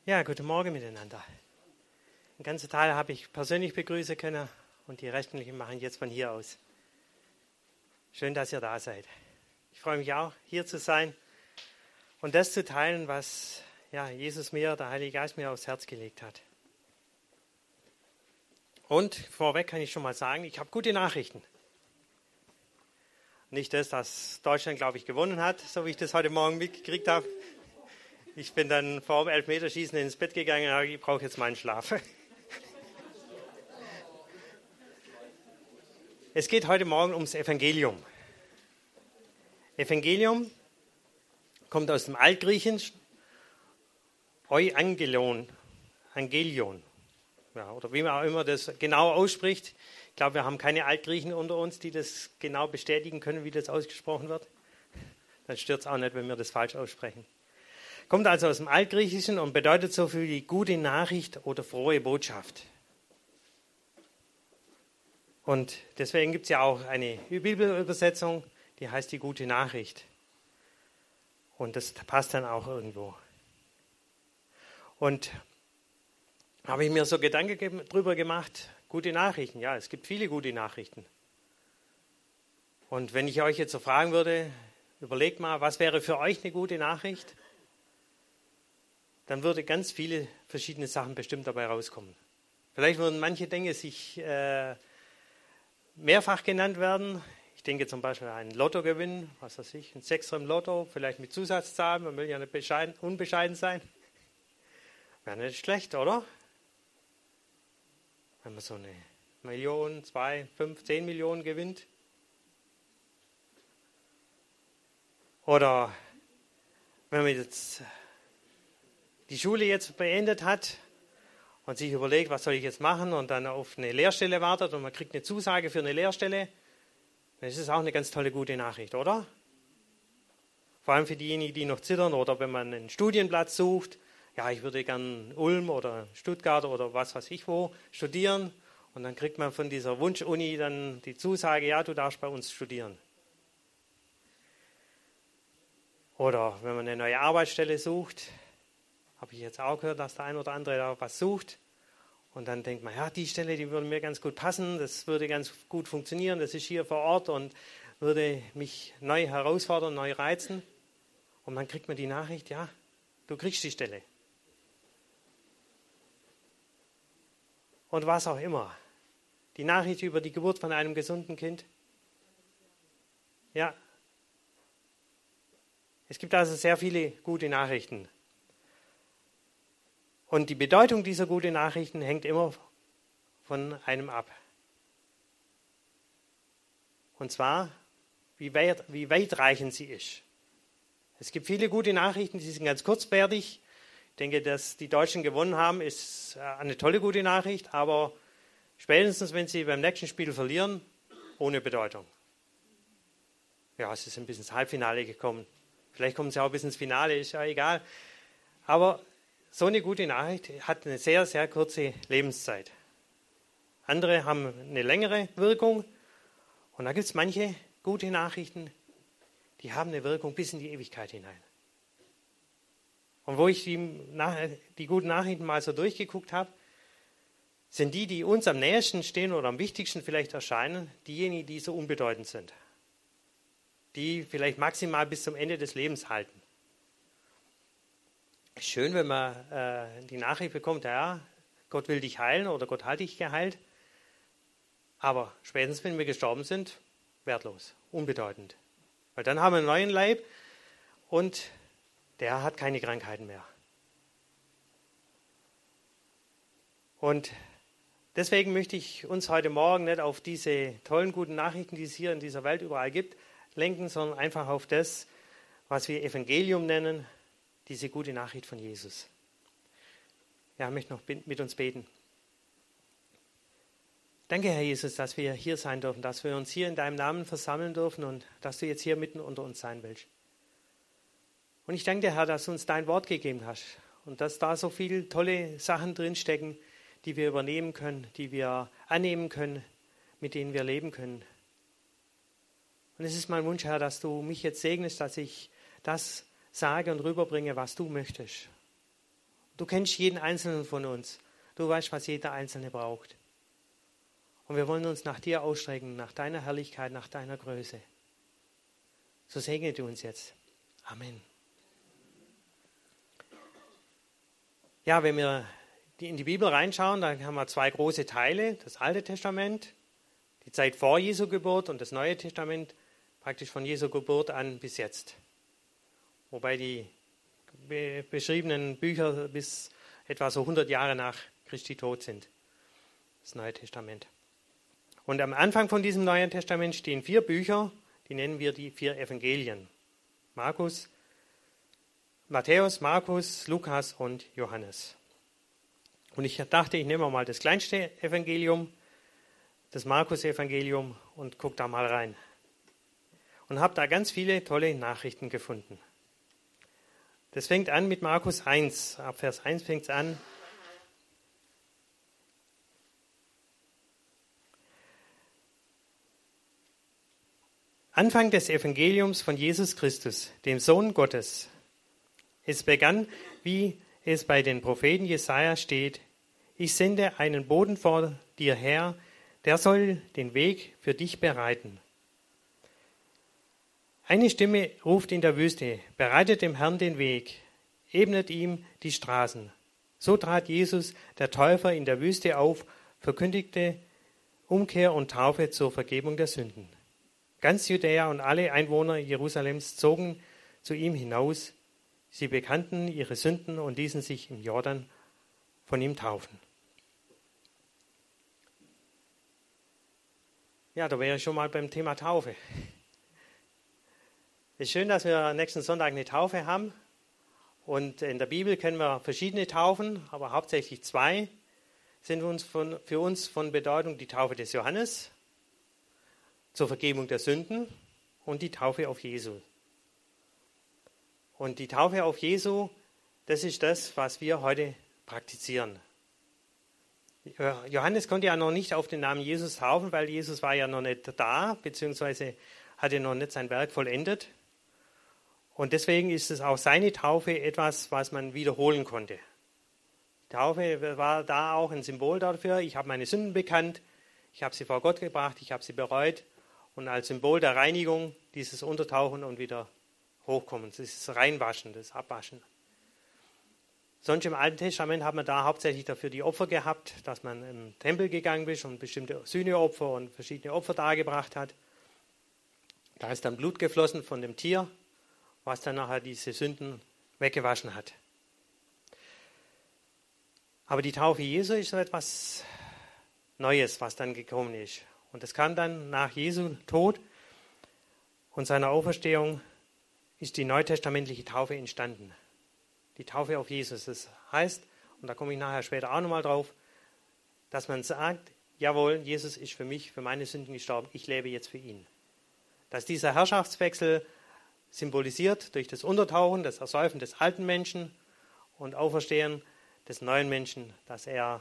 Ja, guten Morgen miteinander. Den ganzen Teil habe ich persönlich begrüßen können und die Restlichen machen jetzt von hier aus. Schön, dass ihr da seid. Ich freue mich auch, hier zu sein und das zu teilen, was Jesus mir, der Heilige Geist mir aufs Herz gelegt hat. Und vorweg kann ich schon mal sagen, ich habe gute Nachrichten. Nicht das, dass Deutschland, glaube ich, gewonnen hat, so wie ich das heute Morgen mitgekriegt habe. Ich bin dann vor dem Elfmeterschießen ins Bett gegangen und habe gesagt, ich brauche jetzt meinen Schlaf. Es geht heute Morgen ums Evangelium. Evangelium kommt aus dem Altgriechischen, Euangelion, Angelion, ja, oder wie man auch immer das genau ausspricht. Ich glaube, wir haben keine Altgriechen unter uns, die das genau bestätigen können, wie das ausgesprochen wird. Dann stört es auch nicht, wenn wir das falsch aussprechen. Kommt also aus dem Altgriechischen und bedeutet so viel wie gute Nachricht oder frohe Botschaft. Und deswegen gibt es ja auch eine Bibelübersetzung, die heißt die gute Nachricht. Und das passt dann auch irgendwo. Und habe ich mir so Gedanken drüber gemacht, gute Nachrichten. Ja, es gibt viele gute Nachrichten. Und wenn ich euch jetzt so fragen würde, überlegt mal, was wäre für euch eine gute Nachricht? Dann würde ganz viele verschiedene Sachen bestimmt dabei rauskommen. Vielleicht würden manche Dinge sich mehrfach genannt werden. Ich denke zum Beispiel an einen Lottogewinn, was weiß ich, ein Sechser im Lotto, vielleicht mit Zusatzzahlen, man will ja nicht unbescheiden sein. Wäre nicht schlecht, oder? Wenn man so eine Million, 2, 5, 10 Millionen gewinnt. Oder wenn man jetzt die Schule jetzt beendet hat und sich überlegt, was soll ich jetzt machen und dann auf eine Lehrstelle wartet und man kriegt eine Zusage für eine Lehrstelle, dann ist es auch eine ganz tolle, gute Nachricht, oder? Vor allem für diejenigen, die noch zittern oder wenn man einen Studienplatz sucht. Ja, ich würde gern Ulm oder Stuttgart oder was weiß ich wo studieren und dann kriegt man von dieser Wunsch-Uni dann die Zusage, ja, du darfst bei uns studieren. Oder wenn man eine neue Arbeitsstelle sucht, habe ich jetzt auch gehört, dass der ein oder andere da was sucht und dann denkt man, ja, die Stelle, die würde mir ganz gut passen, das würde ganz gut funktionieren, das ist hier vor Ort und würde mich neu herausfordern, neu reizen und dann kriegt man die Nachricht, ja, du kriegst die Stelle. Und was auch immer. Die Nachricht über die Geburt von einem gesunden Kind. Ja. Es gibt also sehr viele gute Nachrichten. Und die Bedeutung dieser guten Nachrichten hängt immer von einem ab. Und zwar, wie weitreichend sie ist. Es gibt viele gute Nachrichten, die sind ganz kurzfertig. Ich denke, dass die Deutschen gewonnen haben, ist eine tolle gute Nachricht, aber spätestens, wenn sie beim nächsten Spiel verlieren, ohne Bedeutung. Ja, es ist ein bisschen ins Halbfinale gekommen. Vielleicht kommen sie auch bis ins Finale, ist ja egal. Aber so eine gute Nachricht hat eine sehr, sehr kurze Lebenszeit. Andere haben eine längere Wirkung. Und da gibt es manche gute Nachrichten, die haben eine Wirkung bis in die Ewigkeit hinein. Und wo ich die guten Nachrichten mal so durchgeguckt habe, sind die uns am nächsten stehen oder am wichtigsten vielleicht erscheinen, diejenigen, die so unbedeutend sind. Die vielleicht maximal bis zum Ende des Lebens halten. Ist schön, wenn man die Nachricht bekommt, ja, Gott will dich heilen oder Gott hat dich geheilt. Aber spätestens, wenn wir gestorben sind, wertlos, unbedeutend. Weil dann haben wir einen neuen Leib und der hat keine Krankheiten mehr. Und deswegen möchte ich uns heute Morgen nicht auf diese tollen, guten Nachrichten, die es hier in dieser Welt überall gibt, lenken, sondern einfach auf das, was wir Evangelium nennen, diese gute Nachricht von Jesus. Ja, ich möchte noch mit uns beten. Danke, Herr Jesus, dass wir hier sein dürfen, dass wir uns hier in deinem Namen versammeln dürfen und dass du jetzt hier mitten unter uns sein willst. Und ich danke dir, Herr, dass du uns dein Wort gegeben hast und dass da so viele tolle Sachen drinstecken, die wir übernehmen können, die wir annehmen können, mit denen wir leben können. Und es ist mein Wunsch, Herr, dass du mich jetzt segnest, dass ich das sage und rüberbringe, was du möchtest. Du kennst jeden Einzelnen von uns. Du weißt, was jeder Einzelne braucht. Und wir wollen uns nach dir ausstrecken, nach deiner Herrlichkeit, nach deiner Größe. So segne du uns jetzt. Amen. Ja, wenn wir in die Bibel reinschauen, dann haben wir zwei große Teile. Das Alte Testament, die Zeit vor Jesu Geburt, und das Neue Testament praktisch von Jesu Geburt an bis jetzt. Wobei die beschriebenen Bücher bis etwa so 100 Jahre nach Christi Tod sind. Das Neue Testament. Und am Anfang von diesem Neuen Testament stehen 4 Bücher, die nennen wir die 4 Evangelien. Matthäus, Markus, Lukas und Johannes. Und ich dachte, ich nehme mal das kleinste Evangelium, das Markus-Evangelium, und gucke da mal rein. Und habe da ganz viele tolle Nachrichten gefunden. Das fängt an mit Markus 1. Ab Vers 1 fängt es an. Anfang des Evangeliums von Jesus Christus, dem Sohn Gottes. Es begann, wie es bei den Propheten Jesaja steht: Ich sende einen Boten vor dir her, der soll den Weg für dich bereiten. Eine Stimme ruft in der Wüste: Bereitet dem Herrn den Weg, ebnet ihm die Straßen. So trat Jesus, der Täufer, in der Wüste auf, verkündigte Umkehr und Taufe zur Vergebung der Sünden. Ganz Judäa und alle Einwohner Jerusalems zogen zu ihm hinaus. Sie bekannten ihre Sünden und ließen sich im Jordan von ihm taufen. Ja, da wäre ich schon mal beim Thema Taufe. Es ist schön, dass wir nächsten Sonntag eine Taufe haben. Und in der Bibel kennen wir verschiedene Taufen, aber hauptsächlich 2 sind für uns von Bedeutung: die Taufe des Johannes zur Vergebung der Sünden und die Taufe auf Jesu. Und die Taufe auf Jesu, das ist das, was wir heute praktizieren. Johannes konnte ja noch nicht auf den Namen Jesus taufen, weil Jesus war ja noch nicht da, beziehungsweise hatte noch nicht sein Werk vollendet. Und deswegen ist es auch seine Taufe etwas, was man wiederholen konnte. Die Taufe war da auch ein Symbol dafür: Ich habe meine Sünden bekannt, ich habe sie vor Gott gebracht, ich habe sie bereut. Und als Symbol der Reinigung dieses Untertauchen und wieder Hochkommen, das ist das Reinwaschen, das Abwaschen. Sonst im Alten Testament hat man da hauptsächlich dafür die Opfer gehabt, dass man im Tempel gegangen ist und bestimmte Sühneopfer und verschiedene Opfer dargebracht hat. Da ist dann Blut geflossen von dem Tier, was dann nachher diese Sünden weggewaschen hat. Aber die Taufe Jesu ist so etwas Neues, was dann gekommen ist. Und das kam dann nach Jesu Tod und seiner Auferstehung, ist die neutestamentliche Taufe entstanden. Die Taufe auf Jesus. Das heißt, und da komme ich nachher später auch nochmal drauf, dass man sagt: Jawohl, Jesus ist für mich, für meine Sünden gestorben, ich lebe jetzt für ihn. Dass dieser Herrschaftswechsel symbolisiert durch das Untertauchen, das Ersäufen des alten Menschen und Auferstehen des neuen Menschen, dass er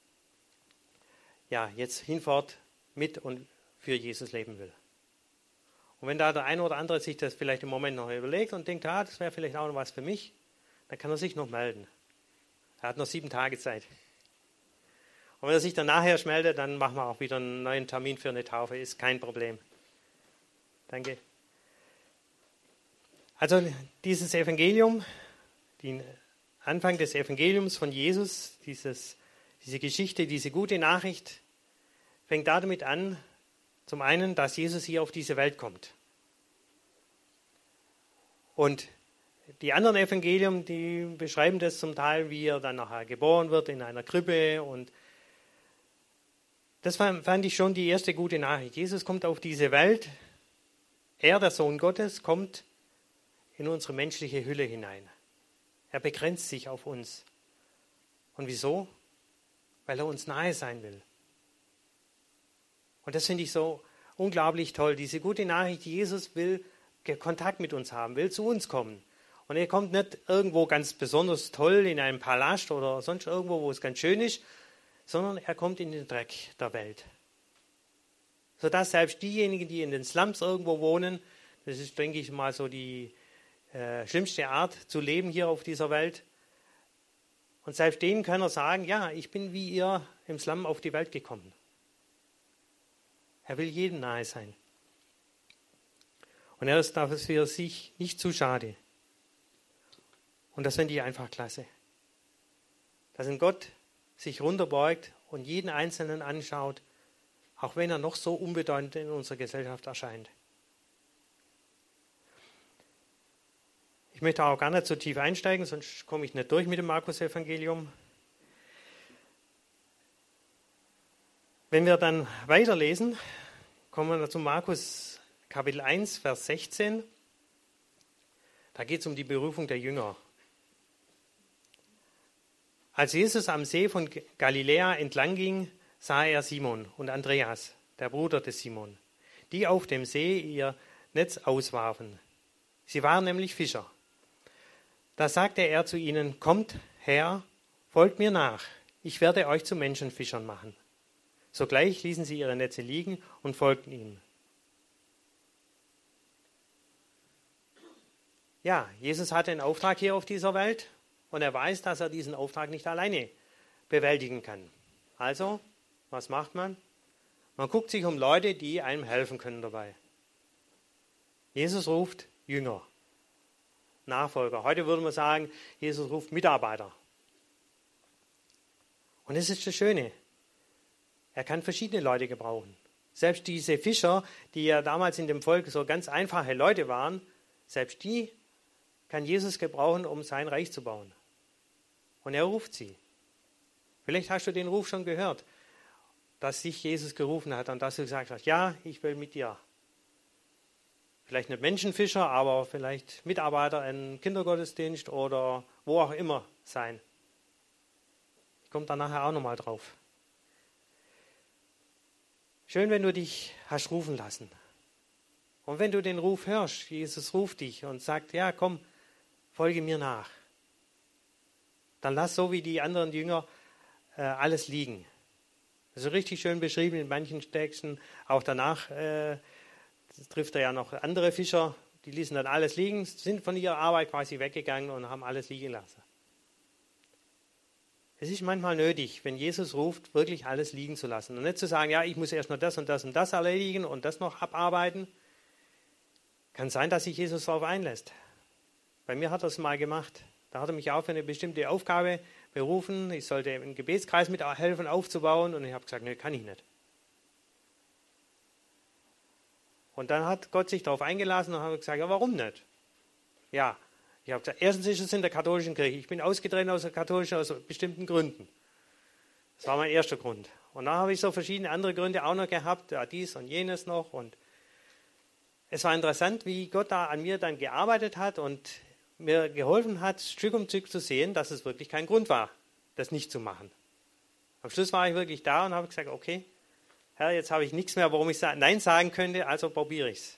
jetzt hinfort mit und für Jesus leben will. Und wenn da der eine oder andere sich das vielleicht im Moment noch überlegt und denkt, das wäre vielleicht auch noch was für mich, dann kann er sich noch melden. Er hat noch 7 Tage Zeit. Und wenn er sich dann nachher meldet, dann machen wir auch wieder einen neuen Termin für eine Taufe. Ist kein Problem. Danke. Also dieses Evangelium, den Anfang des Evangeliums von Jesus, diese Geschichte, diese gute Nachricht, fängt damit an, zum einen, dass Jesus hier auf diese Welt kommt. Und die anderen Evangelien, die beschreiben das zum Teil, wie er dann nachher geboren wird in einer Krippe. Und das fand ich schon die erste gute Nachricht. Jesus kommt auf diese Welt. Er, der Sohn Gottes, kommt in unsere menschliche Hülle hinein. Er begrenzt sich auf uns. Und wieso? Weil er uns nahe sein will. Und das finde ich so unglaublich toll. Diese gute Nachricht: Jesus will Kontakt mit uns haben, will zu uns kommen. Und er kommt nicht irgendwo ganz besonders toll in einem Palast oder sonst irgendwo, wo es ganz schön ist, sondern er kommt in den Dreck der Welt. Sodass selbst diejenigen, die in den Slums irgendwo wohnen, das ist, denke ich mal, so die schlimmste Art zu leben hier auf dieser Welt, Und selbst denen kann er sagen, ja, ich bin wie ihr im Slum auf die Welt gekommen. Er will jedem nahe sein. Und er ist dafür sich nicht zu schade. Und das finde ich einfach klasse. Dass ein Gott sich runterbeugt und jeden Einzelnen anschaut, auch wenn er noch so unbedeutend in unserer Gesellschaft erscheint. Ich möchte auch gar nicht so tief einsteigen, sonst komme ich nicht durch mit dem Markus-Evangelium. Wenn wir dann weiterlesen, kommen wir zu Markus Kapitel 1, Vers 16. Da geht es um die Berufung der Jünger. Als Jesus am See von Galiläa entlang ging, sah er Simon und Andreas, der Bruder des Simon, die auf dem See ihr Netz auswarfen. Sie waren nämlich Fischer. Da sagte er zu ihnen, kommt her, folgt mir nach, ich werde euch zu Menschenfischern machen. Sogleich ließen sie ihre Netze liegen und folgten ihm. Ja, Jesus hatte einen Auftrag hier auf dieser Welt und er weiß, dass er diesen Auftrag nicht alleine bewältigen kann. Also, was macht man? Man guckt sich um Leute, die einem helfen können dabei. Jesus ruft Jünger, Nachfolger. Heute würde man sagen, Jesus ruft Mitarbeiter. Und das ist das Schöne. Er kann verschiedene Leute gebrauchen. Selbst diese Fischer, die ja damals in dem Volk so ganz einfache Leute waren, selbst die kann Jesus gebrauchen, um sein Reich zu bauen. Und er ruft sie. Vielleicht hast du den Ruf schon gehört, dass sich Jesus gerufen hat und dass du gesagt hast, ja, ich will mit dir. Vielleicht nicht Menschenfischer, aber vielleicht Mitarbeiter im Kindergottesdienst oder wo auch immer sein. Ich komme da nachher auch nochmal drauf. Schön, wenn du dich hast rufen lassen. Und wenn du den Ruf hörst, Jesus ruft dich und sagt, ja, komm, folge mir nach. Dann lass so wie die anderen Jünger alles liegen. Das ist richtig schön beschrieben in manchen Texten. Auch danach trifft er ja noch andere Fischer, die ließen dann alles liegen, sind von ihrer Arbeit quasi weggegangen und haben alles liegen lassen. Es ist manchmal nötig, wenn Jesus ruft, wirklich alles liegen zu lassen. Und nicht zu sagen, ja, ich muss erst noch das und das und das erledigen und das noch abarbeiten. Kann sein, dass sich Jesus darauf einlässt. Bei mir hat er es mal gemacht. Da hat er mich auch für eine bestimmte Aufgabe berufen. Ich sollte einen Gebetskreis mithelfen aufzubauen und ich habe gesagt, nee, kann ich nicht. Und dann hat Gott sich darauf eingelassen und hat gesagt, ja, warum nicht? Ja, ich habe gesagt, erstens ist es in der katholischen Kirche. Ich bin ausgetreten aus der katholischen aus bestimmten Gründen. Das war mein erster Grund. Und dann habe ich so verschiedene andere Gründe auch noch gehabt, ja, dies und jenes noch. Und es war interessant, wie Gott da an mir dann gearbeitet hat und mir geholfen hat, Stück um Stück zu sehen, dass es wirklich kein Grund war, das nicht zu machen. Am Schluss war ich wirklich da und habe gesagt, okay, Herr, jetzt habe ich nichts mehr, warum ich Nein sagen könnte, also probiere ich es.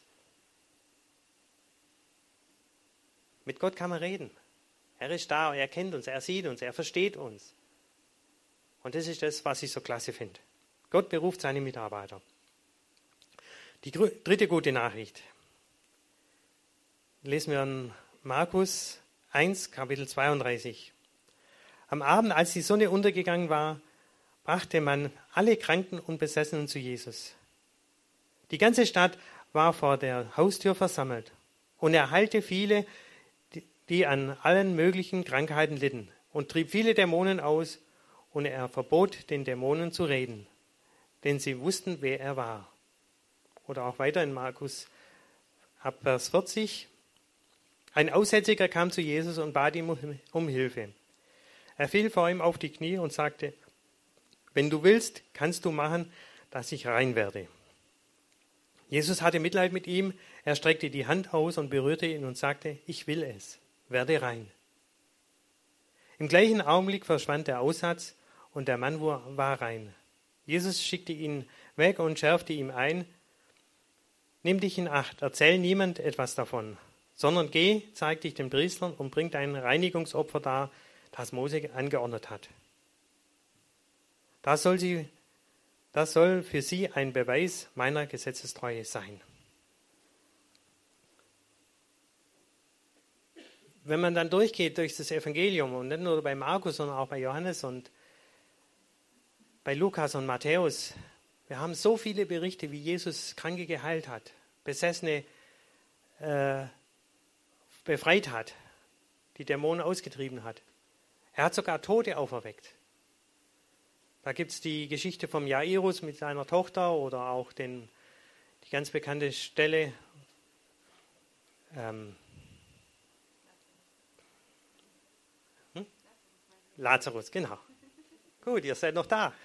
Mit Gott kann man reden. Er ist da, er kennt uns, er sieht uns, er versteht uns. Und das ist das, was ich so klasse finde. Gott beruft seine Mitarbeiter. Die dritte gute Nachricht lesen wir in Markus 1, Kapitel 32. Am Abend, als die Sonne untergegangen war, brachte man alle Kranken und Besessenen zu Jesus. Die ganze Stadt war vor der Haustür versammelt und er heilte viele, die an allen möglichen Krankheiten litten und trieb viele Dämonen aus und er verbot den Dämonen zu reden, denn sie wussten, wer er war. Oder auch weiter in Markus ab Vers 40. Ein Aussätziger kam zu Jesus und bat ihn um Hilfe. Er fiel vor ihm auf die Knie und sagte, wenn du willst, kannst du machen, dass ich rein werde. Jesus hatte Mitleid mit ihm, er streckte die Hand aus und berührte ihn und sagte, ich will es, werde rein. Im gleichen Augenblick verschwand der Aussatz und der Mann war rein. Jesus schickte ihn weg und schärfte ihm ein, nimm dich in Acht, erzähl niemand etwas davon, sondern geh, zeig dich den Priestern und bring dein Reinigungsopfer dar, das Mose angeordnet hat. Das soll für sie ein Beweis meiner Gesetzestreue sein. wenn man dann durchgeht durch das Evangelium und nicht nur bei Markus, sondern auch bei Johannes und bei Lukas und Matthäus, wir haben so viele Berichte, wie Jesus Kranke geheilt hat, Besessene befreit hat, die Dämonen ausgetrieben hat. Er hat sogar Tote auferweckt. Da gibt es die Geschichte vom Jairus mit seiner Tochter oder auch die ganz bekannte Stelle, Lazarus, genau. Gut, ihr seid noch da.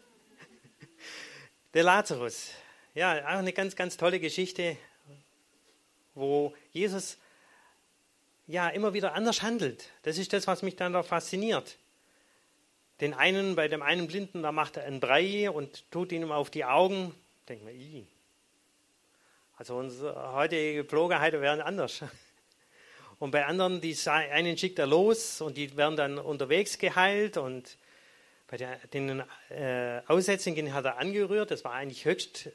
Der Lazarus, ja, auch eine ganz, ganz tolle Geschichte, wo Jesus ja immer wieder anders handelt. Das ist das, was mich dann noch fasziniert. Bei dem einen Blinden, da macht er einen Brei und tut ihm auf die Augen. Denkt man, also unsere heutige Gepflogenheiten wären anders. Und bei anderen, einen schickt er los und die werden dann unterwegs geheilt. Und bei den Aussätzigen hat er angerührt. Das war eigentlich höchst,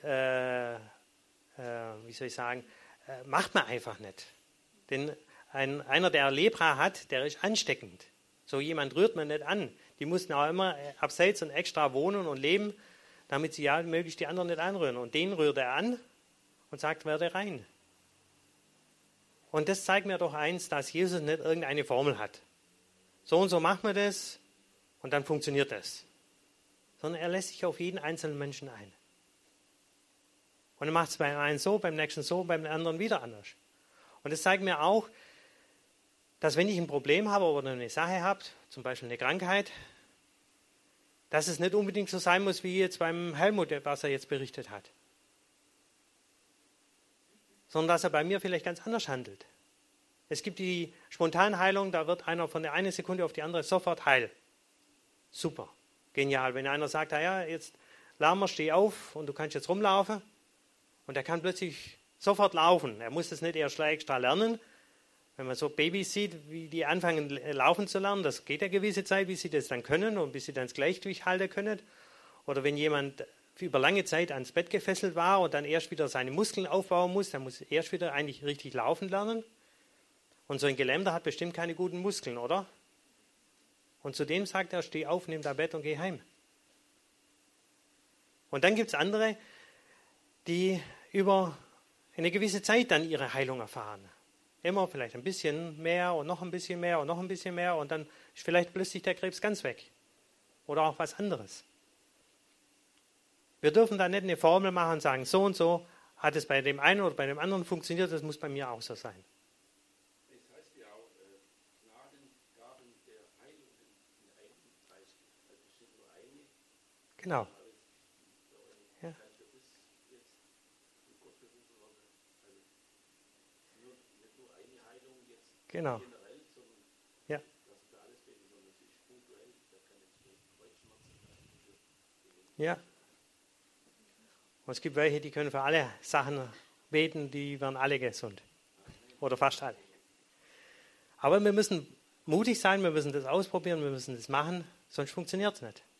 macht man einfach nicht. Denn einer, der Lepra hat, der ist ansteckend. So jemand rührt man nicht an. Die mussten auch immer abseits und extra wohnen und leben, damit sie ja möglichst die anderen nicht anrühren. Und den rührt er an und sagt, werde rein. Und das zeigt mir doch eins, dass Jesus nicht irgendeine Formel hat. So und so macht man das und dann funktioniert das. Sondern er lässt sich auf jeden einzelnen Menschen ein. Und er macht es beim einen so, beim nächsten so, beim anderen wieder anders. Und das zeigt mir auch, dass wenn ich ein Problem habe oder eine Sache habe, zum Beispiel eine Krankheit, dass es nicht unbedingt so sein muss, wie jetzt beim Helmut, was er jetzt berichtet hat. Sondern dass er bei mir vielleicht ganz anders handelt. Es gibt die Spontanheilung, da wird einer von der einen Sekunde auf die andere sofort heil. Super, genial. Wenn einer sagt, ja, jetzt Lama, steh auf und du kannst jetzt rumlaufen und er kann plötzlich sofort laufen. Er muss das nicht erst extra lernen. Wenn man so Babys sieht, wie die anfangen laufen zu lernen, das geht ja gewisse Zeit, bis sie das dann können und bis sie dann das Gleichgewicht halten können. Oder wenn jemand über lange Zeit ans Bett gefesselt war und dann erst wieder seine Muskeln aufbauen muss, dann muss er erst wieder eigentlich richtig laufen lernen. Und so ein Gelähmter hat bestimmt keine guten Muskeln, oder? Und zudem sagt er, steh auf, nimm dein Bett und geh heim. Und dann gibt es andere, die über eine gewisse Zeit dann ihre Heilung erfahren. Immer vielleicht ein bisschen mehr und noch ein bisschen mehr und noch ein bisschen mehr und dann ist vielleicht plötzlich der Krebs ganz weg. Oder auch was anderes. Wir dürfen da nicht eine Formel machen und sagen, so und so hat es bei dem einen oder bei dem anderen funktioniert, das muss bei mir auch so sein. Das heißt ja auch, Gnadengaben der Heilung in einem Geist. Also es sind nur eine. Genau. Ja. Genau. Ja. Ja. Und es gibt welche, die können für alle Sachen beten, die werden alle gesund. Oder fast alle. Aber wir müssen mutig sein, wir müssen das ausprobieren, wir müssen das machen, sonst funktioniert es nicht.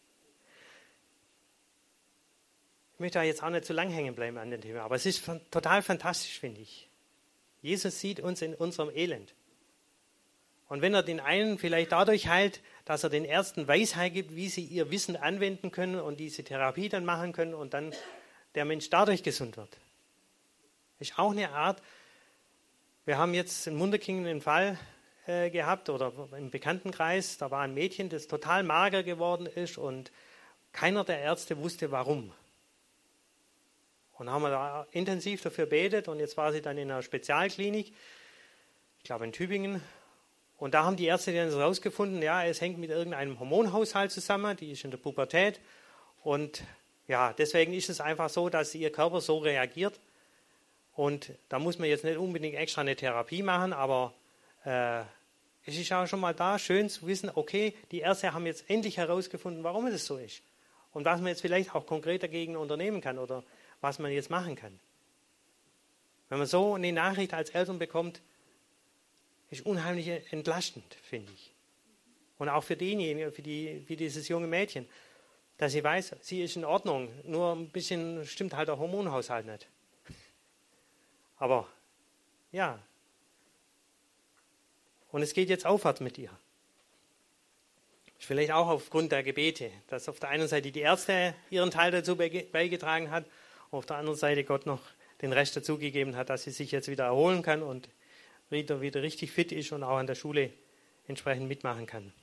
Ich möchte da jetzt auch nicht zu lang hängen bleiben an dem Thema, aber es ist total fantastisch, finde ich. Jesus sieht uns in unserem Elend. Und wenn er den einen vielleicht dadurch heilt, dass er den Ärzten Weisheit gibt, wie sie ihr Wissen anwenden können und diese Therapie dann machen können und dann der Mensch dadurch gesund wird. Ist auch eine Art. Wir haben jetzt in Munderkingen einen Fall gehabt oder im Bekanntenkreis, da war ein Mädchen, das total mager geworden ist und keiner der Ärzte wusste, warum. Und haben wir da intensiv dafür betet und jetzt war sie dann in einer Spezialklinik, ich glaube in Tübingen. Und da haben die Ärzte dann herausgefunden, ja, es hängt mit irgendeinem Hormonhaushalt zusammen, die ist in der Pubertät. Und ja, deswegen ist es einfach so, dass ihr Körper so reagiert. Und da muss man jetzt nicht unbedingt extra eine Therapie machen, aber es ist auch schon mal da schön zu wissen, okay, die Ärzte haben jetzt endlich herausgefunden, warum es so ist. Und was man jetzt vielleicht auch konkret dagegen unternehmen kann oder was man jetzt machen kann. Wenn man so eine Nachricht als Eltern bekommt, ist unheimlich entlastend, finde ich. Und auch für denjenigen, für dieses junge Mädchen, dass sie weiß, sie ist in Ordnung, nur ein bisschen stimmt halt der Hormonhaushalt nicht. Aber ja, und es geht jetzt aufwärts mit ihr. Vielleicht auch aufgrund der Gebete, dass auf der einen Seite die Ärzte ihren Teil dazu beigetragen hat und auf der anderen Seite Gott noch den Rest dazugegeben hat, dass sie sich jetzt wieder erholen kann und wieder richtig fit ist und auch an der Schule entsprechend mitmachen kann.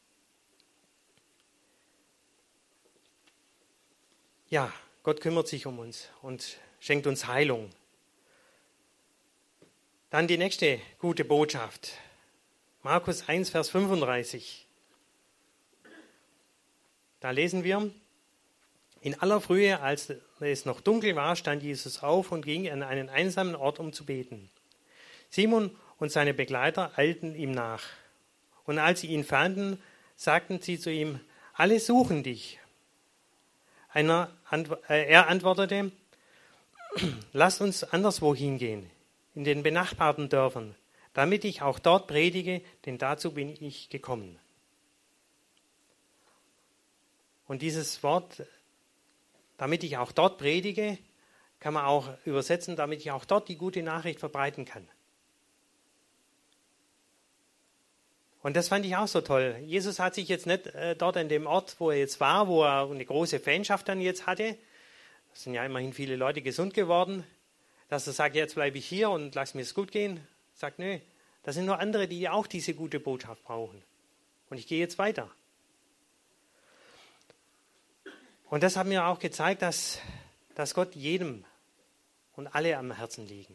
Ja, Gott kümmert sich um uns und schenkt uns Heilung. Dann die nächste gute Botschaft. Markus 1, Vers 35. Da lesen wir, in aller Frühe, als es noch dunkel war, stand Jesus auf und ging an einen einsamen Ort, um zu beten. Simon und seine Begleiter eilten ihm nach. Und als sie ihn fanden, sagten sie zu ihm, alle suchen dich. Er antwortete, lasst uns anderswo hingehen, in den benachbarten Dörfern, damit ich auch dort predige, denn dazu bin ich gekommen. Und dieses Wort, damit ich auch dort predige, kann man auch übersetzen, damit ich auch dort die gute Nachricht verbreiten kann. Und das fand ich auch so toll. Jesus hat sich jetzt nicht dort an dem Ort, wo er jetzt war, wo er eine große Fanschaft dann jetzt hatte, es sind ja immerhin viele Leute gesund geworden, dass er sagt, jetzt bleibe ich hier und lass mir es gut gehen. Sagt, nö, das sind nur andere, die auch diese gute Botschaft brauchen. Und ich gehe jetzt weiter. Und das hat mir auch gezeigt, dass Gott jedem und alle am Herzen liegen.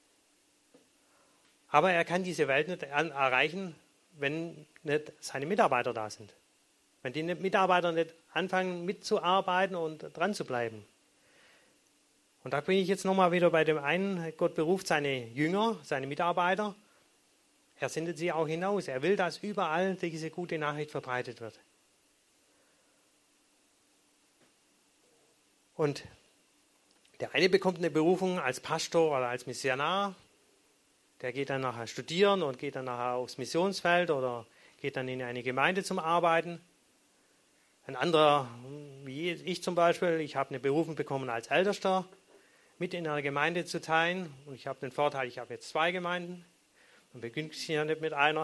Aber er kann diese Welt nicht erreichen, wenn nicht seine Mitarbeiter da sind. Wenn die Mitarbeiter nicht anfangen mitzuarbeiten und dran zu bleiben. Und da bin ich jetzt nochmal wieder bei dem einen, Gott beruft seine Jünger, seine Mitarbeiter. Er sendet sie auch hinaus. Er will, dass überall diese gute Nachricht verbreitet wird. Und der eine bekommt eine Berufung als Pastor oder als Missionar. Der geht dann nachher studieren und geht dann nachher aufs Missionsfeld oder geht dann in eine Gemeinde zum Arbeiten. Ein anderer, wie ich zum Beispiel, ich habe eine Berufung bekommen als Ältester, mit in einer Gemeinde zu teilen. Und ich habe den Vorteil, ich habe jetzt 2 Gemeinden. Man beginnt sich ja nicht mit einer.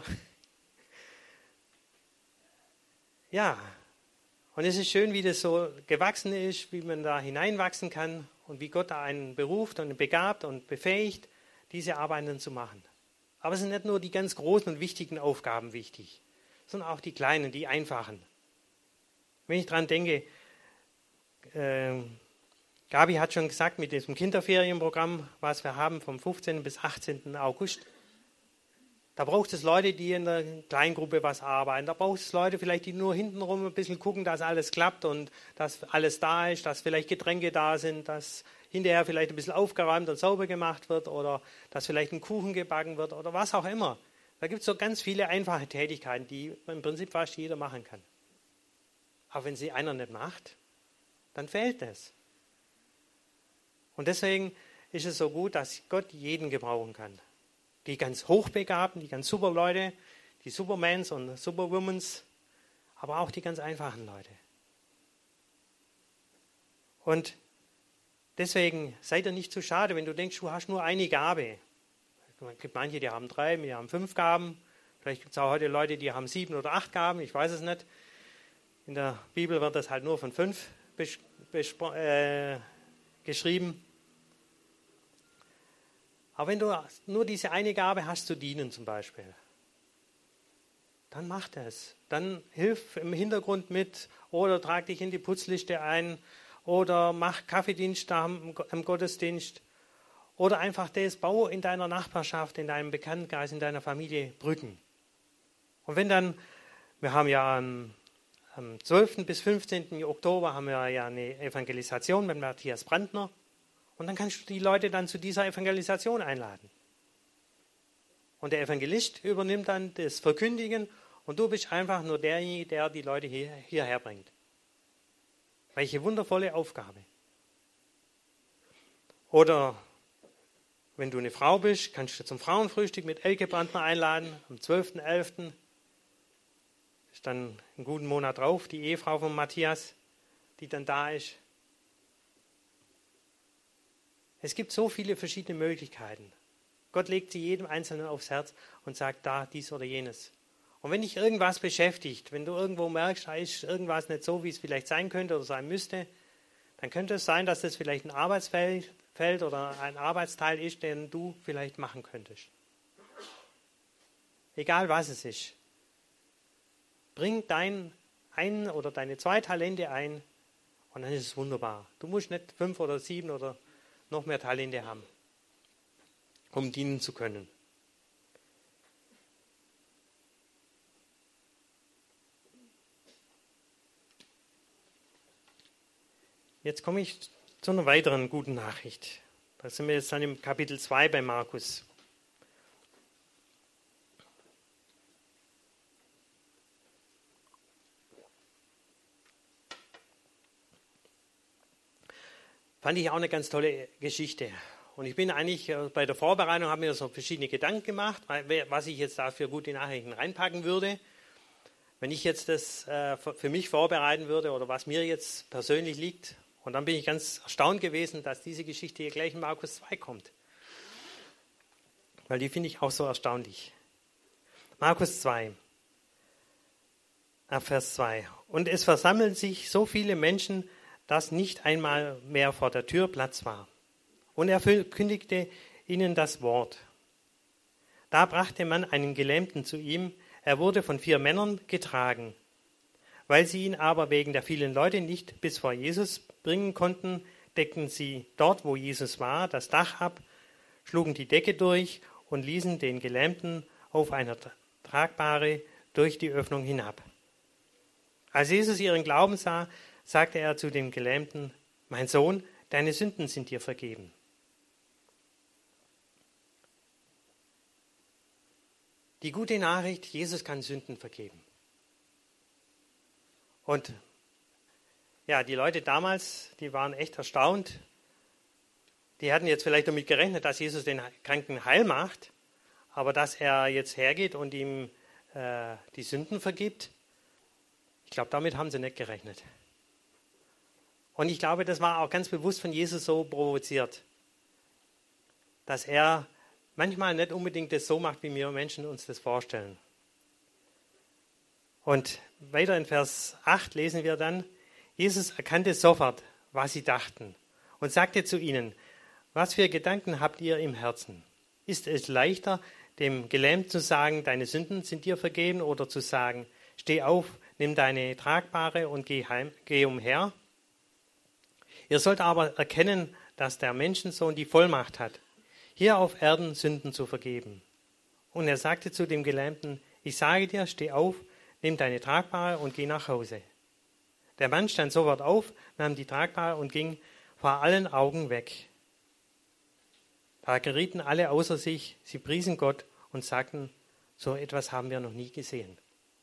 Ja, und es ist schön, wie das so gewachsen ist, wie man da hineinwachsen kann und wie Gott einen beruft und begabt und befähigt, diese Arbeiten zu machen. Aber es sind nicht nur die ganz großen und wichtigen Aufgaben wichtig, sondern auch die kleinen, die einfachen. Wenn ich daran denke, Gabi hat schon gesagt, mit diesem Kinderferienprogramm, was wir haben vom 15. bis 18. August, da braucht es Leute, die in der Kleingruppe was arbeiten. Da braucht es Leute vielleicht, die nur hintenrum ein bisschen gucken, dass alles klappt und dass alles da ist, dass vielleicht Getränke da sind, dass hinterher vielleicht ein bisschen aufgeräumt und sauber gemacht wird oder dass vielleicht ein Kuchen gebacken wird oder was auch immer. Da gibt es so ganz viele einfache Tätigkeiten, die im Prinzip fast jeder machen kann. Aber wenn sie einer nicht macht, dann fehlt es. Und deswegen ist es so gut, dass Gott jeden gebrauchen kann. Die ganz Hochbegabten, die ganz super Leute, die Supermans und Superwomans, aber auch die ganz einfachen Leute. Und deswegen seid ihr nicht zu schade, wenn du denkst, du hast nur eine Gabe. Es gibt manche, die haben 3, wir haben 5 Gaben. Vielleicht gibt es auch heute Leute, die haben 7 oder 8 Gaben, ich weiß es nicht. In der Bibel wird das halt nur von 5 geschrieben. Aber wenn du nur diese eine Gabe hast, zu dienen zum Beispiel, dann mach das. Dann hilf im Hintergrund mit oder trag dich in die Putzliste ein oder mach Kaffeedienst am Gottesdienst oder einfach das, bau in deiner Nachbarschaft, in deinem Bekanntenkreis, in deiner Familie Brücken. Und wenn dann, wir haben ja am 12. bis 15. Oktober haben wir ja eine Evangelisation mit Matthias Brandner. Und dann kannst du die Leute dann zu dieser Evangelisation einladen. Und der Evangelist übernimmt dann das Verkündigen und du bist einfach nur derjenige, der die Leute hierher bringt. Welche wundervolle Aufgabe. Oder wenn du eine Frau bist, kannst du zum Frauenfrühstück mit Elke Brandner einladen, am 12.11. Ist dann einen guten Monat drauf, die Ehefrau von Matthias, die dann da ist. Es gibt so viele verschiedene Möglichkeiten. Gott legt sie jedem Einzelnen aufs Herz und sagt, da, dies oder jenes. Und wenn dich irgendwas beschäftigt, wenn du irgendwo merkst, da ist irgendwas nicht so, wie es vielleicht sein könnte oder sein müsste, dann könnte es sein, dass das vielleicht ein Arbeitsfeld oder ein Arbeitsteil ist, den du vielleicht machen könntest. Egal was es ist. Bring dein ein oder deine 2 Talente ein und dann ist es wunderbar. Du musst nicht 5 oder 7 oder noch mehr Talente haben, um dienen zu können. Jetzt komme ich zu einer weiteren guten Nachricht. Da sind wir jetzt dann im Kapitel 2 bei Markus. Fand ich auch eine ganz tolle Geschichte. Und ich bin eigentlich bei der Vorbereitung, habe mir so verschiedene Gedanken gemacht, was ich jetzt da für gute Nachrichten reinpacken würde. Wenn ich jetzt das für mich vorbereiten würde oder was mir jetzt persönlich liegt. Und dann bin ich ganz erstaunt gewesen, dass diese Geschichte hier gleich in Markus 2 kommt. Weil die finde ich auch so erstaunlich. Markus 2, Vers 2. Und es versammeln sich so viele Menschen, dass nicht einmal mehr vor der Tür Platz war. Und er kündigte ihnen das Wort. Da brachte man einen Gelähmten zu ihm. Er wurde von 4 Männern getragen. Weil sie ihn aber wegen der vielen Leute nicht bis vor Jesus bringen konnten, deckten sie dort, wo Jesus war, das Dach ab, schlugen die Decke durch und ließen den Gelähmten auf einer Tragbare durch die Öffnung hinab. Als Jesus ihren Glauben sah, sagte er zu dem Gelähmten: Mein Sohn, deine Sünden sind dir vergeben. Die gute Nachricht: Jesus kann Sünden vergeben. Und ja, die Leute damals, die waren echt erstaunt. Die hatten jetzt vielleicht damit gerechnet, dass Jesus den Kranken heil macht, aber dass er jetzt hergeht und ihm die Sünden vergibt, ich glaube, damit haben sie nicht gerechnet. Und ich glaube, das war auch ganz bewusst von Jesus so provoziert, dass er manchmal nicht unbedingt das so macht, wie wir Menschen uns das vorstellen. Und weiter in Vers 8 lesen wir dann: Jesus erkannte sofort, was sie dachten, und sagte zu ihnen: Was für Gedanken habt ihr im Herzen? Ist es leichter, dem Gelähmten zu sagen, deine Sünden sind dir vergeben, oder zu sagen, steh auf, nimm deine Tragbare und geh umher? Ihr sollt aber erkennen, dass der Menschensohn die Vollmacht hat, hier auf Erden Sünden zu vergeben. Und er sagte zu dem Gelähmten: Ich sage dir, steh auf, nimm deine Tragbare und geh nach Hause. Der Mann stand sofort auf, nahm die Tragbare und ging vor allen Augen weg. Da gerieten alle außer sich, sie priesen Gott und sagten: So etwas haben wir noch nie gesehen.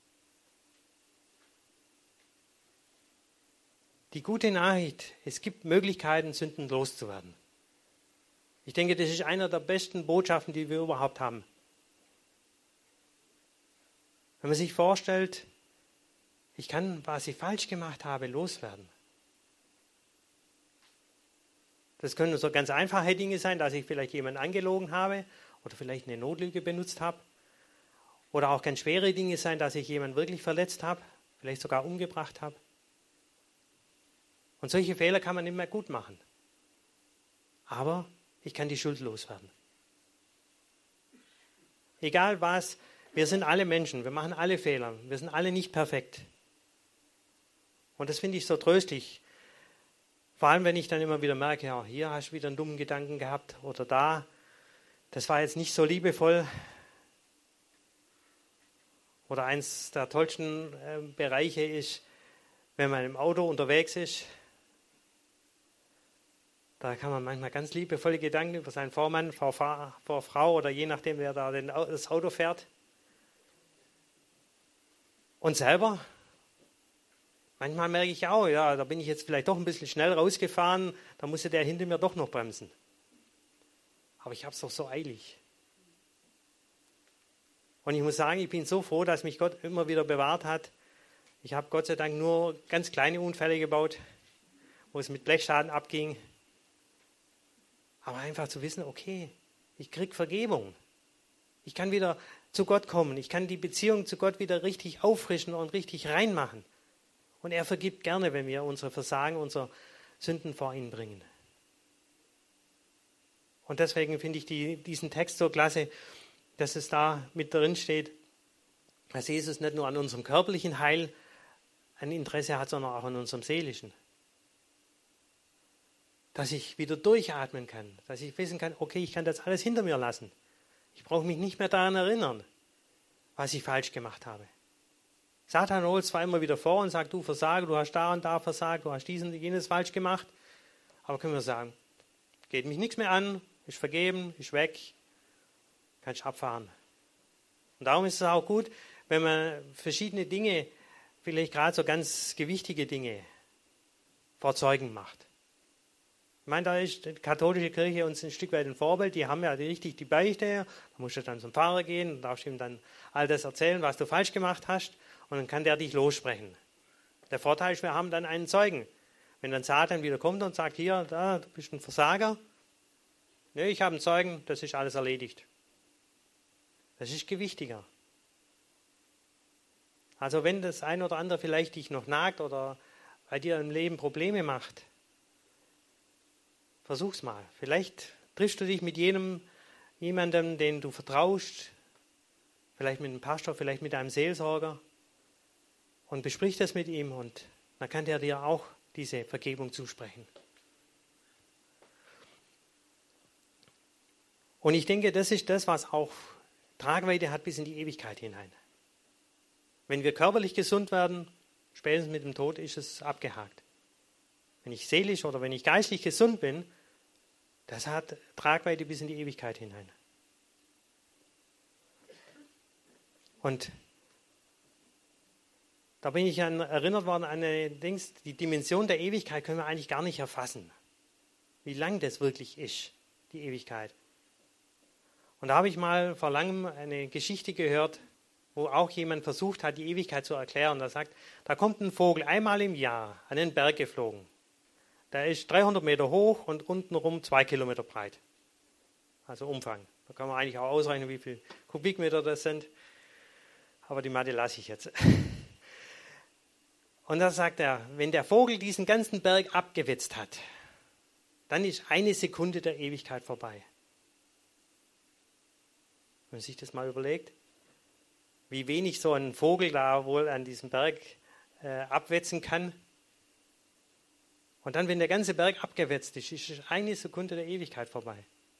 Die gute Nachricht: Es gibt Möglichkeiten, Sünden loszuwerden. Ich denke, das ist einer der besten Botschaften, die wir überhaupt haben. Wenn man sich vorstellt, ich kann, was ich falsch gemacht habe, loswerden. Das können so ganz einfache Dinge sein, dass ich vielleicht jemanden angelogen habe oder vielleicht eine Notlüge benutzt habe. Oder auch ganz schwere Dinge sein, dass ich jemanden wirklich verletzt habe, vielleicht sogar umgebracht habe. Und solche Fehler kann man nicht mehr gut machen. Aber ich kann die Schuld loswerden. Egal was, wir sind alle Menschen, wir machen alle Fehler, wir sind alle nicht perfekt. Und das finde ich so tröstlich. Vor allem, wenn ich dann immer wieder merke, ja, hier hast du wieder einen dummen Gedanken gehabt oder da, das war jetzt nicht so liebevoll. Oder eins der tollsten Bereiche ist, wenn man im Auto unterwegs ist. Da kann man manchmal ganz liebevolle Gedanken über seinen Vormann, Frau oder je nachdem, wer da das Auto fährt. Und selber, manchmal merke ich auch, ja, da bin ich jetzt vielleicht doch ein bisschen schnell rausgefahren, da musste der hinter mir doch noch bremsen. Aber ich habe es doch so eilig. Und ich muss sagen, ich bin so froh, dass mich Gott immer wieder bewahrt hat. Ich habe Gott sei Dank nur ganz kleine Unfälle gebaut, wo es mit Blechschaden abging. Aber einfach zu wissen, okay, Ich kriege Vergebung. Ich kann wieder zu Gott kommen. Ich kann die Beziehung zu Gott wieder richtig auffrischen und richtig reinmachen. Und er vergibt gerne, wenn wir unsere Versagen, unsere Sünden vor ihn bringen. Und deswegen finde ich diesen Text so klasse, dass es da mit drin steht, dass Jesus nicht nur an unserem körperlichen Heil ein Interesse hat, sondern auch an unserem seelischen. Dass ich wieder durchatmen kann, dass ich wissen kann, okay, ich kann das alles hinter mir lassen. Ich brauche mich nicht mehr daran erinnern, was ich falsch gemacht habe. Satan holt zwar immer wieder vor und sagt, du Versager, du hast da und da versagt, du hast dies und jenes falsch gemacht. Aber können wir sagen, geht mich nichts mehr an, ist vergeben, ist weg, kannst abfahren. Und darum ist es auch gut, wenn man verschiedene Dinge, vielleicht gerade so ganz gewichtige Dinge, vor Zeugen macht. Ich meine, da ist die katholische Kirche uns ein Stück weit ein Vorbild. Die haben ja richtig die Beichte. Da musst du dann zum Pfarrer gehen und darfst ihm dann all das erzählen, was du falsch gemacht hast. Und dann kann der dich lossprechen. Der Vorteil ist, wir haben dann einen Zeugen. Wenn dann Satan wieder kommt und sagt, hier, da, du bist ein Versager. Nee, ich habe einen Zeugen, das ist alles erledigt. Das ist gewichtiger. Also wenn das ein oder andere vielleicht dich noch nagt oder bei dir im Leben Probleme macht, versuch's mal. Vielleicht triffst du dich mit jemandem, den du vertraust, vielleicht mit einem Pastor, vielleicht mit einem Seelsorger und besprich das mit ihm und dann kann der dir auch diese Vergebung zusprechen. Und ich denke, das ist das, was auch Tragweite hat bis in die Ewigkeit hinein. Wenn wir körperlich gesund werden, spätestens mit dem Tod ist es abgehakt. Wenn ich seelisch oder wenn ich geistlich gesund bin, das hat Tragweite bis in die Ewigkeit hinein. Und da bin ich erinnert worden an die Dimension der Ewigkeit können wir eigentlich gar nicht erfassen. Wie lang das wirklich ist, die Ewigkeit. Und da habe ich mal vor langem eine Geschichte gehört, wo auch jemand versucht hat, die Ewigkeit zu erklären. Da sagt, da kommt ein Vogel einmal im Jahr an den Berg geflogen. Der ist 300 Meter hoch und untenrum 2 Kilometer breit. Also Umfang. Da kann man eigentlich auch ausrechnen, wie viel Kubikmeter das sind. Aber die Mathe lasse ich jetzt. Und da sagt er, wenn der Vogel diesen ganzen Berg abgewetzt hat, dann ist 1 Sekunde der Ewigkeit vorbei. Wenn man sich das mal überlegt, wie wenig so ein Vogel da wohl an diesem Berg abwetzen kann. Und dann, wenn der ganze Berg abgewetzt ist, ist 1 Sekunde der Ewigkeit vorbei.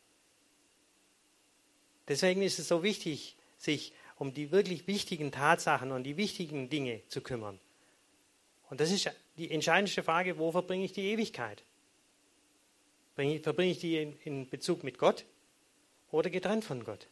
Deswegen ist es so wichtig, sich um die wirklich wichtigen Tatsachen und die wichtigen Dinge zu kümmern. Und das ist die entscheidendste Frage, wo verbringe ich die Ewigkeit? Verbringe ich die in Bezug mit Gott oder getrennt von Gott?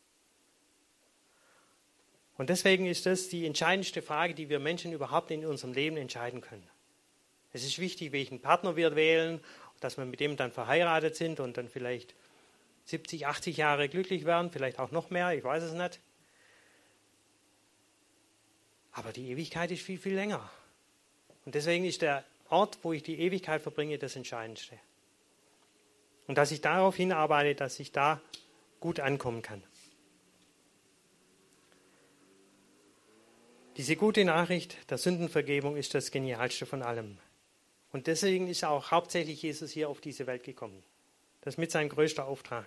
Und deswegen ist das die entscheidendste Frage, die wir Menschen überhaupt in unserem Leben entscheiden können. Es ist wichtig, welchen Partner wir wählen, dass wir mit dem dann verheiratet sind und dann vielleicht 70, 80 Jahre glücklich werden, vielleicht auch noch mehr, ich weiß es nicht. Aber die Ewigkeit ist viel, viel länger. Und deswegen ist der Ort, wo ich die Ewigkeit verbringe, das Entscheidendste. Und dass ich darauf hinarbeite, dass ich da gut ankommen kann. Diese gute Nachricht der Sündenvergebung ist das Genialste von allem. Und deswegen ist auch hauptsächlich Jesus hier auf diese Welt gekommen. Das ist mit sein größter Auftrag.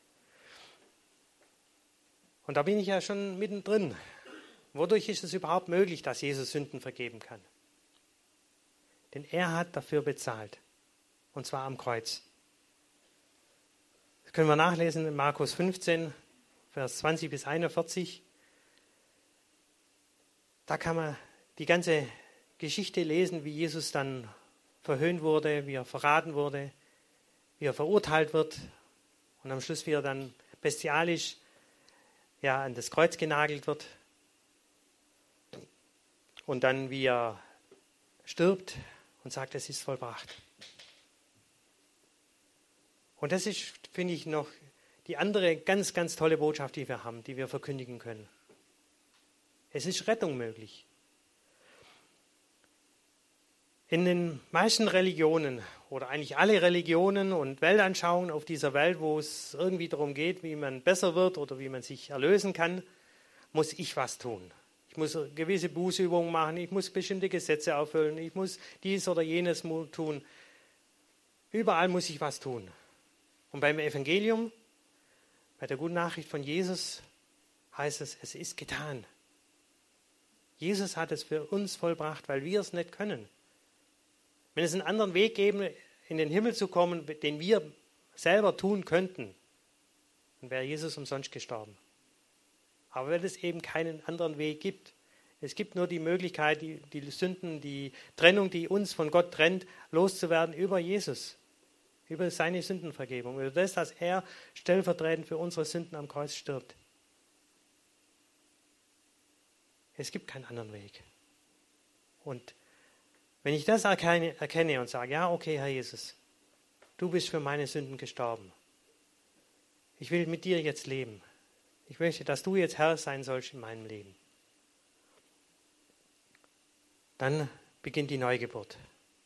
Und da bin ich ja schon mittendrin. Wodurch ist es überhaupt möglich, dass Jesus Sünden vergeben kann? Denn er hat dafür bezahlt. Und zwar am Kreuz. Das können wir nachlesen in Markus 15, Vers 20 bis 41. Da kann man die ganze Geschichte lesen, wie Jesus dann verhöhnt wurde, wie er verraten wurde, wie er verurteilt wird und am Schluss, wie er dann bestialisch an das Kreuz genagelt wird und dann, wie er stirbt und sagt, es ist vollbracht. Und das ist, finde ich, noch die andere ganz, ganz tolle Botschaft, die wir haben, die wir verkündigen können. Es ist Rettung möglich. In den meisten Religionen oder eigentlich alle Religionen und Weltanschauungen auf dieser Welt, wo es irgendwie darum geht, wie man besser wird oder wie man sich erlösen kann, muss ich was tun. Ich muss gewisse Bußübungen machen, ich muss bestimmte Gesetze erfüllen, ich muss dies oder jenes tun. Überall muss ich was tun. Und beim Evangelium, bei der guten Nachricht von Jesus, heißt es, es ist getan. Jesus hat es für uns vollbracht, weil wir es nicht können. Wenn es einen anderen Weg gäbe, in den Himmel zu kommen, den wir selber tun könnten, dann wäre Jesus umsonst gestorben. Aber weil es eben keinen anderen Weg gibt, es gibt nur die Möglichkeit, die Sünden, die Trennung, die uns von Gott trennt, loszuwerden über Jesus, über seine Sündenvergebung, über das, dass er stellvertretend für unsere Sünden am Kreuz stirbt. Es gibt keinen anderen Weg. Und wenn ich das erkenne und sage, ja, okay, Herr Jesus, du bist für meine Sünden gestorben. Ich will mit dir jetzt leben. Ich möchte, dass du jetzt Herr sein sollst in meinem Leben. Dann beginnt die Neugeburt.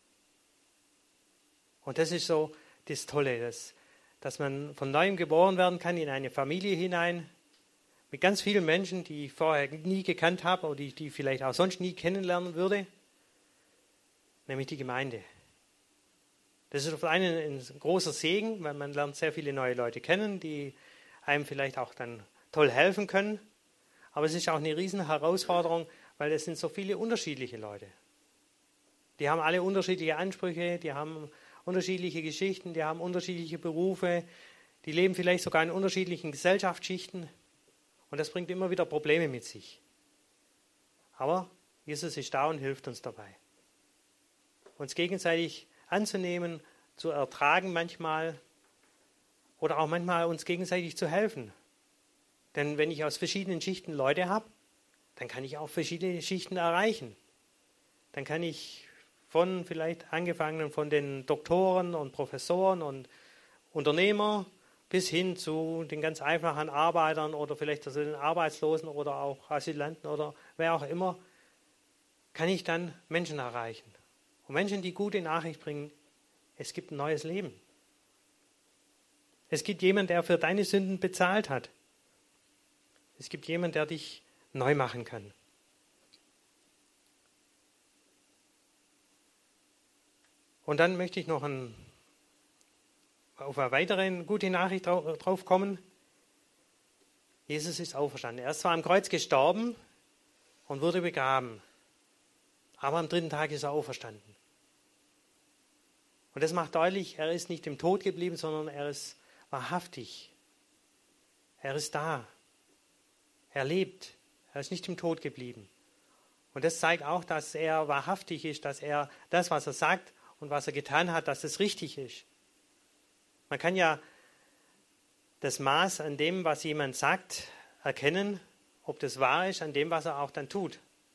Und das ist so das Tolle, dass man von Neuem geboren werden kann in eine Familie hinein, mit ganz vielen Menschen, die ich vorher nie gekannt habe oder die ich vielleicht auch sonst nie kennenlernen würde, nämlich die Gemeinde. Das ist auf einen ein großer Segen, weil man lernt sehr viele neue Leute kennen, die einem vielleicht auch dann toll helfen können. Aber es ist auch eine riesen Herausforderung, weil es sind so viele unterschiedliche Leute. Die haben alle unterschiedliche Ansprüche, die haben unterschiedliche Geschichten, die haben unterschiedliche Berufe, die leben vielleicht sogar in unterschiedlichen Gesellschaftsschichten. Und das bringt immer wieder Probleme mit sich. Aber Jesus ist da und hilft uns dabei. Uns gegenseitig anzunehmen, zu ertragen manchmal oder auch manchmal uns gegenseitig zu helfen. Denn wenn ich aus verschiedenen Schichten Leute habe, dann kann ich auch verschiedene Schichten erreichen. Dann kann ich von vielleicht angefangen von den Doktoren und Professoren und Unternehmer bis hin zu den ganz einfachen Arbeitern oder vielleicht also den Arbeitslosen oder auch Asylanten oder wer auch immer, kann ich dann Menschen erreichen. Und Menschen, die gute Nachricht bringen, es gibt ein neues Leben. Es gibt jemanden, der für deine Sünden bezahlt hat. Es gibt jemanden, der dich neu machen kann. Und dann möchte ich noch auf eine weitere gute Nachricht drauf kommen. Jesus ist auferstanden. Er ist zwar am Kreuz gestorben und wurde begraben, aber am 3. Tag ist er auferstanden. Und das macht deutlich, er ist nicht im Tod geblieben, sondern er ist wahrhaftig. Er ist da. Er lebt. Er ist nicht im Tod geblieben. Und das zeigt auch, dass er wahrhaftig ist, dass er das, was er sagt und was er getan hat, dass es richtig ist. Man kann ja das Maß an dem, was jemand sagt, erkennen, ob das wahr ist, an dem, was er auch dann tut.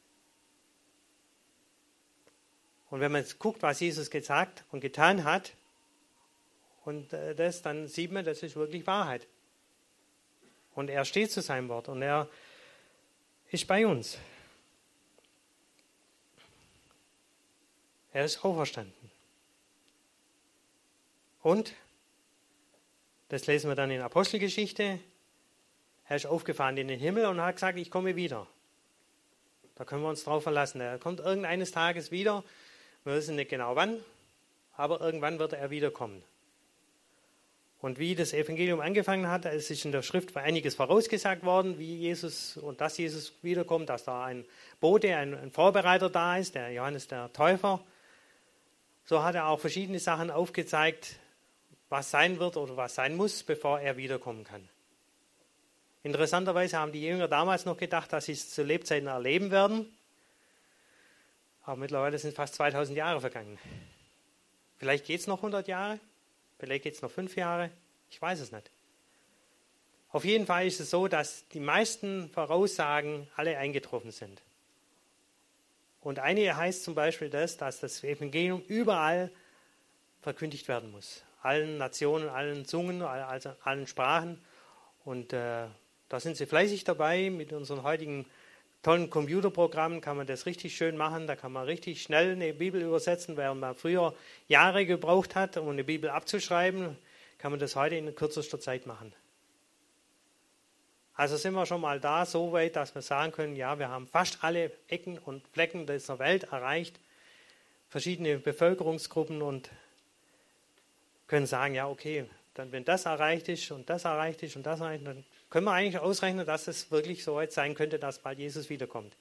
Und wenn man jetzt guckt, was Jesus gesagt und getan hat, und dann sieht man, das ist wirklich Wahrheit. Und er steht zu seinem Wort und er ist bei uns. Er ist auferstanden. Und, das lesen wir dann in Apostelgeschichte, er ist aufgefahren in den Himmel und hat gesagt, ich komme wieder. Da können wir uns drauf verlassen. Er kommt irgendeines Tages wieder. Wir wissen nicht genau wann, aber irgendwann wird er wiederkommen. Und wie das Evangelium angefangen hat, es ist in der Schrift einiges vorausgesagt worden, wie Jesus und dass Jesus wiederkommt, dass da ein Bote, ein Vorbereiter da ist, der Johannes der Täufer. So hat er auch verschiedene Sachen aufgezeigt, was sein wird oder was sein muss, bevor er wiederkommen kann. Interessanterweise haben die Jünger damals noch gedacht, dass sie es zu Lebzeiten erleben werden. Aber mittlerweile sind fast 2000 Jahre vergangen. Vielleicht geht es noch 100 Jahre, vielleicht geht es noch 5 Jahre, ich weiß es nicht. Auf jeden Fall ist es so, dass die meisten Voraussagen alle eingetroffen sind. Und eine heißt zum Beispiel dass das Evangelium überall verkündigt werden muss. Allen Nationen, allen Zungen, also allen Sprachen. Und da sind sie fleißig dabei mit unseren heutigen tollen Computerprogrammen kann man das richtig schön machen. Da kann man richtig schnell eine Bibel übersetzen, während man früher Jahre gebraucht hat, um eine Bibel abzuschreiben, kann man das heute in kürzester Zeit machen. Also sind wir schon mal da so weit, dass wir sagen können, ja, wir haben fast alle Ecken und Flecken dieser Welt erreicht, verschiedene Bevölkerungsgruppen und können sagen, ja, okay, dann wenn das erreicht ist und das erreicht ist und das erreicht ist, dann können wir eigentlich ausrechnen, dass es wirklich so weit sein könnte, dass bald Jesus wiederkommt.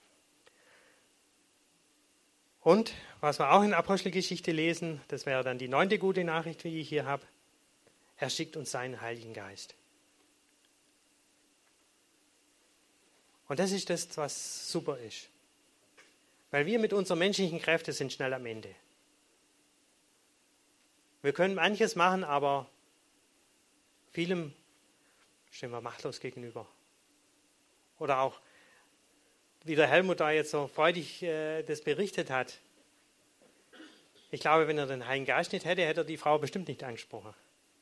Und was wir auch in der Apostelgeschichte lesen, das wäre dann die 9. gute Nachricht, die ich hier habe, er schickt uns seinen Heiligen Geist. Und das ist das, was super ist. Weil wir mit unseren menschlichen Kräften sind schnell am Ende. Wir können manches machen, aber vielem stehen wir machtlos gegenüber. Oder auch, wie der Helmut da jetzt so freudig das berichtet hat. Ich glaube, wenn er den Heiligen Geist nicht hätte, hätte er die Frau bestimmt nicht angesprochen.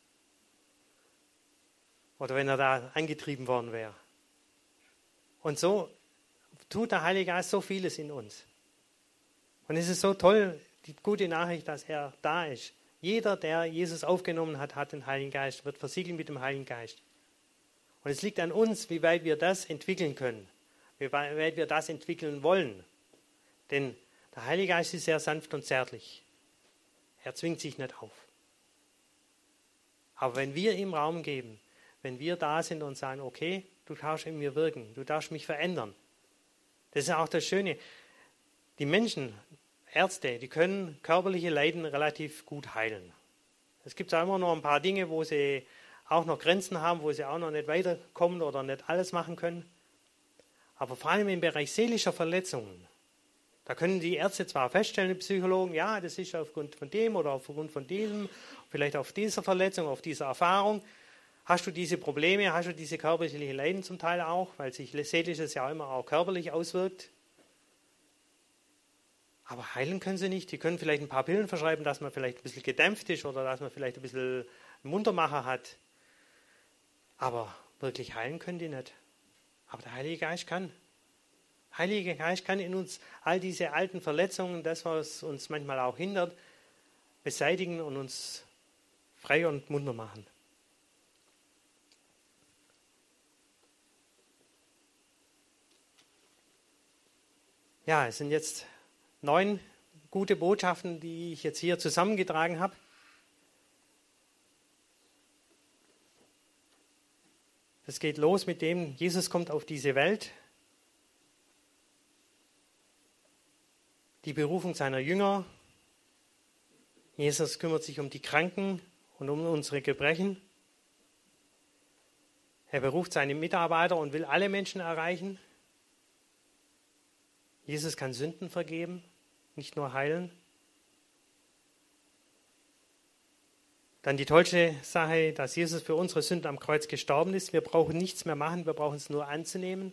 Oder wenn er da angetrieben worden wäre. Und so tut der Heilige Geist so vieles in uns. Und es ist so toll, die gute Nachricht, dass er da ist. Jeder, der Jesus aufgenommen hat, hat den Heiligen Geist, wird versiegelt mit dem Heiligen Geist. Und es liegt an uns, wie weit wir das entwickeln können, wie weit wir das entwickeln wollen. Denn der Heilige Geist ist sehr sanft und zärtlich. Er zwingt sich nicht auf. Aber wenn wir ihm Raum geben, wenn wir da sind und sagen, okay, du darfst in mir wirken, du darfst mich verändern. Das ist auch das Schöne. Die Menschen, Ärzte, die können körperliche Leiden relativ gut heilen. Es gibt auch immer noch ein paar Dinge, wo sie auch noch Grenzen haben, wo sie auch noch nicht weiterkommen oder nicht alles machen können. Aber vor allem im Bereich seelischer Verletzungen, da können die Ärzte zwar feststellen, die Psychologen, ja, das ist aufgrund von dem oder aufgrund von diesem, vielleicht auf dieser Verletzung, auf dieser Erfahrung. Hast du diese Probleme, hast du diese körperlichen Leiden zum Teil auch, weil sich seelisches ja immer auch körperlich auswirkt. Aber heilen können sie nicht. Die können vielleicht ein paar Pillen verschreiben, dass man vielleicht ein bisschen gedämpft ist oder dass man vielleicht ein bisschen Muntermacher hat. Aber wirklich heilen können die nicht. Aber der Heilige Geist kann. Der Heilige Geist kann in uns all diese alten Verletzungen, das, was uns manchmal auch hindert, beseitigen und uns frei und munter machen. Ja, es sind jetzt 9 gute Botschaften, die ich jetzt hier zusammengetragen habe. Es geht los mit dem, Jesus kommt auf diese Welt. Die Berufung seiner Jünger. Jesus kümmert sich um die Kranken und um unsere Gebrechen. Er beruft seine Mitarbeiter und will alle Menschen erreichen. Jesus kann Sünden vergeben, nicht nur heilen. Dann die tollste Sache, dass Jesus für unsere Sünden am Kreuz gestorben ist. Wir brauchen nichts mehr machen, wir brauchen es nur anzunehmen.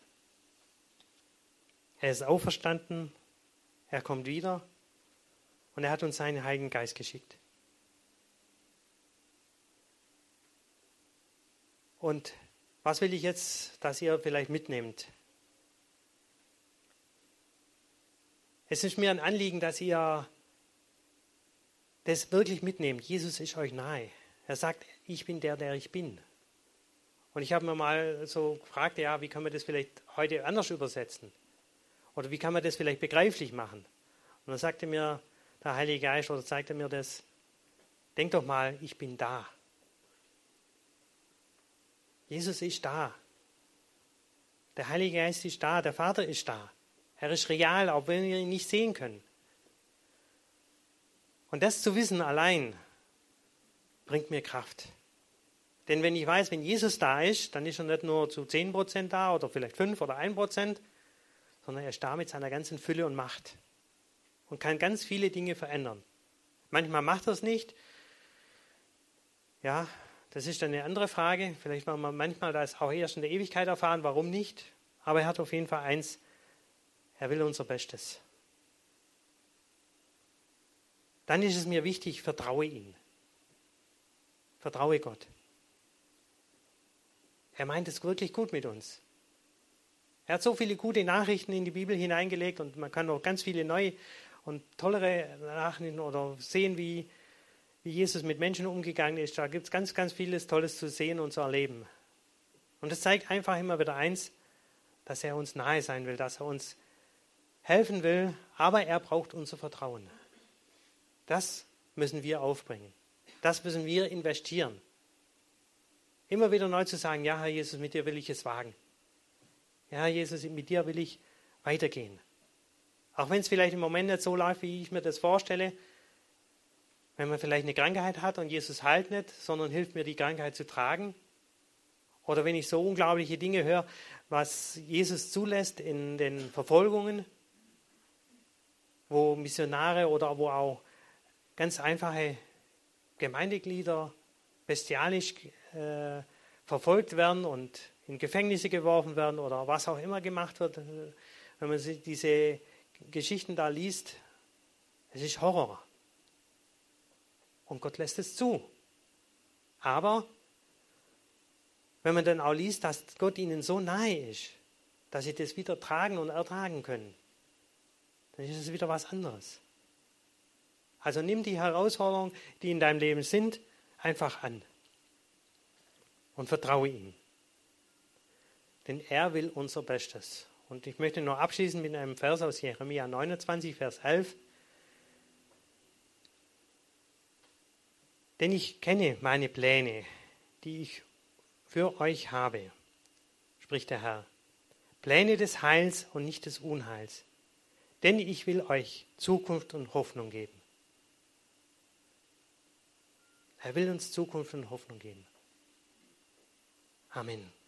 Er ist auferstanden, er kommt wieder und er hat uns seinen Heiligen Geist geschickt. Und was will ich jetzt, dass ihr vielleicht mitnehmt? Es ist mir ein Anliegen, dass ihr das wirklich mitnehmt. Jesus ist euch nahe. Er sagt, ich bin der, der ich bin. Und ich habe mir mal so gefragt, ja, wie kann man das vielleicht heute anders übersetzen? Oder wie kann man das vielleicht begreiflich machen? Und dann sagte mir der Heilige Geist oder zeigte mir das, denk doch mal, ich bin da. Jesus ist da. Der Heilige Geist ist da, der Vater ist da. Er ist real, auch wenn wir ihn nicht sehen können. Und das zu wissen allein bringt mir Kraft. Denn wenn ich weiß, wenn Jesus da ist, dann ist er nicht nur zu 10% da oder vielleicht 5 oder 1%, sondern er ist da mit seiner ganzen Fülle und Macht und kann ganz viele Dinge verändern. Manchmal macht er es nicht. Ja, das ist dann eine andere Frage. Vielleicht werden wir manchmal das auch erst in der Ewigkeit erfahren, warum nicht. Aber er hat auf jeden Fall eins, er will unser Bestes. Dann ist es mir wichtig, vertraue ihm. Vertraue Gott. Er meint es wirklich gut mit uns. Er hat so viele gute Nachrichten in die Bibel hineingelegt und man kann noch ganz viele neue und tollere Nachrichten oder sehen, wie Jesus mit Menschen umgegangen ist. Da gibt es ganz, ganz vieles Tolles zu sehen und zu erleben. Und das zeigt einfach immer wieder eins, dass er uns nahe sein will, dass er uns helfen will, aber er braucht unser Vertrauen. Das müssen wir aufbringen. Das müssen wir investieren. Immer wieder neu zu sagen, ja, Herr Jesus, mit dir will ich es wagen. Ja, Herr Jesus, mit dir will ich weitergehen. Auch wenn es vielleicht im Moment nicht so läuft, wie ich mir das vorstelle, wenn man vielleicht eine Krankheit hat und Jesus heilt nicht, sondern hilft mir, die Krankheit zu tragen. Oder wenn ich so unglaubliche Dinge höre, was Jesus zulässt in den Verfolgungen, wo Missionare oder wo auch ganz einfache Gemeindeglieder bestialisch verfolgt werden und in Gefängnisse geworfen werden oder was auch immer gemacht wird. Wenn man diese Geschichten da liest, es ist Horror. Und Gott lässt es zu. Aber wenn man dann auch liest, dass Gott ihnen so nahe ist, dass sie das wieder tragen und ertragen können, dann ist es wieder was anderes. Also nimm die Herausforderungen, die in deinem Leben sind, einfach an und vertraue ihm. Denn er will unser Bestes. Und ich möchte noch abschließen mit einem Vers aus Jeremia 29, Vers 11. Denn ich kenne meine Pläne, die ich für euch habe, spricht der Herr. Pläne des Heils und nicht des Unheils. Denn ich will euch Zukunft und Hoffnung geben. Er will uns Zukunft und Hoffnung geben. Amen.